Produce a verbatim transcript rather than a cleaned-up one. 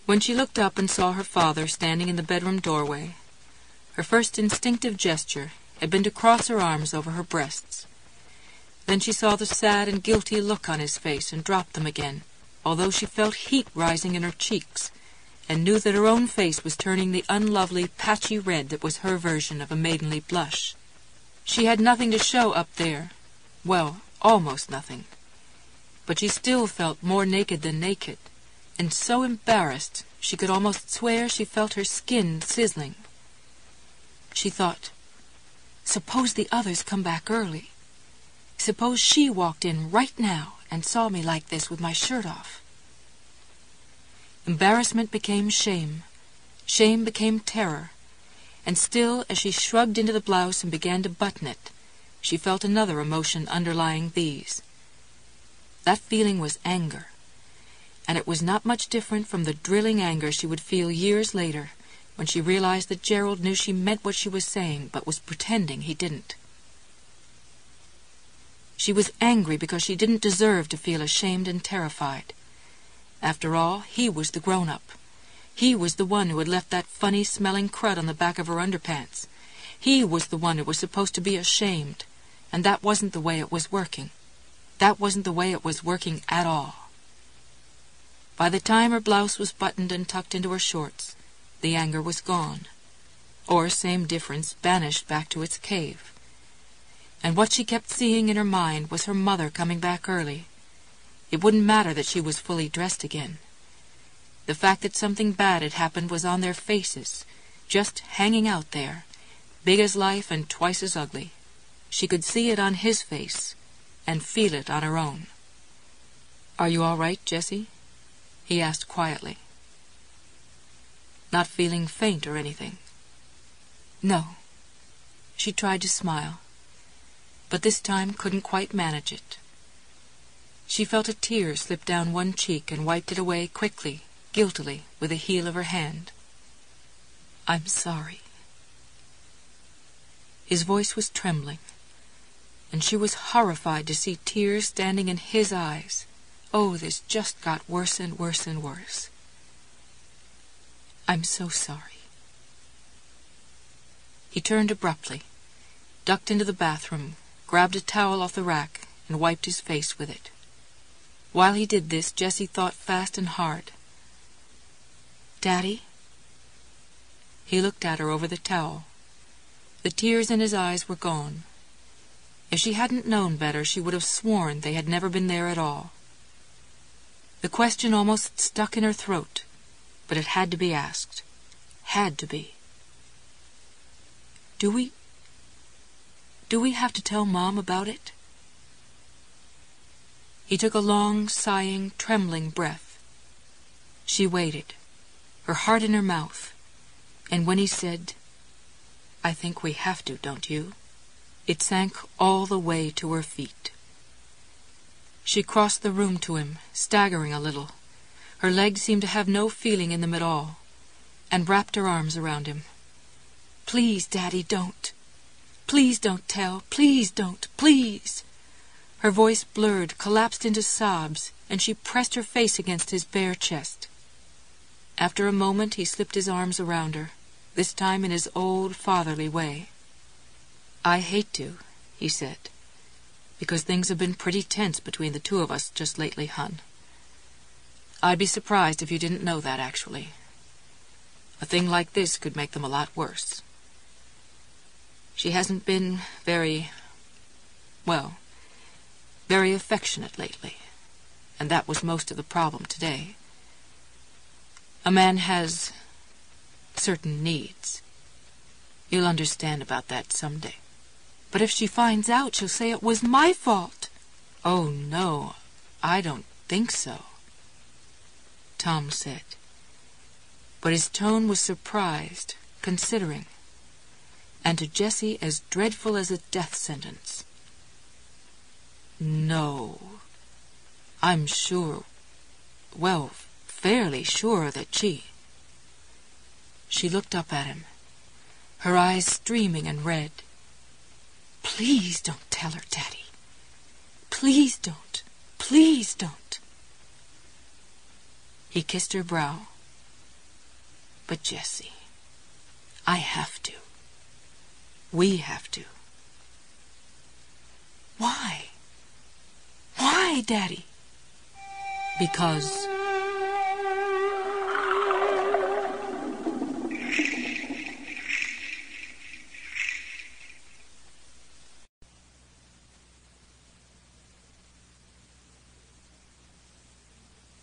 When she looked up and saw her father standing in the bedroom doorway, her first instinctive gesture had been to cross her arms over her breasts. Then she saw the sad and guilty look on his face and dropped them again, although she felt heat rising in her cheeks, and knew that her own face was turning the unlovely, patchy red that was her version of a maidenly blush. She had nothing to show up there. Well, almost nothing. But she still felt more naked than naked, and so embarrassed she could almost swear she felt her skin sizzling. She thought, suppose the others come back early. Suppose she walked in right now and saw me like this with my shirt off. Embarrassment became shame. Shame became terror. And still, as she shrugged into the blouse and began to button it, she felt another emotion underlying these. That feeling was anger. And it was not much different from the drilling anger she would feel years later when she realized that Gerald knew she meant what she was saying but was pretending he didn't. She was angry because she didn't deserve to feel ashamed and terrified. After all, he was the grown-up. He was the one who had left that funny-smelling crud on the back of her underpants. He was the one who was supposed to be ashamed, and that wasn't the way it was working. That wasn't the way it was working at all. By the time her blouse was buttoned and tucked into her shorts, the anger was gone, or, same difference, banished back to its cave. And what she kept seeing in her mind was her mother coming back early. It wouldn't matter that she was fully dressed again. The fact that something bad had happened was on their faces, just hanging out there, big as life and twice as ugly. She could see it on his face and feel it on her own. "Are you all right, Jessie?" he asked quietly. "Not feeling faint or anything?" "No." She tried to smile, but this time couldn't quite manage it. She felt a tear slip down one cheek and wiped it away quickly, guiltily, with the heel of her hand. "I'm sorry." His voice was trembling, and she was horrified to see tears standing in his eyes. Oh, this just got worse and worse and worse. "I'm so sorry." He turned abruptly, ducked into the bathroom, grabbed a towel off the rack, and wiped his face with it. While he did this, Jessie thought fast and hard. "Daddy?" He looked at her over the towel. The tears in his eyes were gone. If she hadn't known better, she would have sworn they had never been there at all. The question almost stuck in her throat, but it had to be asked. Had to be. Do we... do we have to tell Mom about it?" He took a long, sighing, trembling breath. She waited, her heart in her mouth, and when he said, "I think we have to, don't you?" it sank all the way to her feet. She crossed the room to him, staggering a little. Her legs seemed to have no feeling in them at all, and wrapped her arms around him. "Please, Daddy, don't. Please don't tell. Please don't. Please." Her voice blurred, collapsed into sobs, and she pressed her face against his bare chest. After a moment, he slipped his arms around her, this time in his old fatherly way. "I hate to," he said, "because things have been pretty tense between the two of us just lately, hon. I'd be surprised if you didn't know that, actually. A thing like this could make them a lot worse. She hasn't been very, well, very affectionate lately, and that was most of the problem today. A man has certain needs. You'll understand about that someday." "But if she finds out, she'll say it was my fault." "Oh, no, I don't think so," Tom said. But his tone was surprised, considering, and to Jessie as dreadful as a death sentence. "No, I'm sure, well, fairly sure that she..." She looked up at him, her eyes streaming and red. "Please don't tell her, Daddy. Please don't. Please don't." He kissed her brow. But Jessie, I have to. We have to. Why? Why, Daddy? Because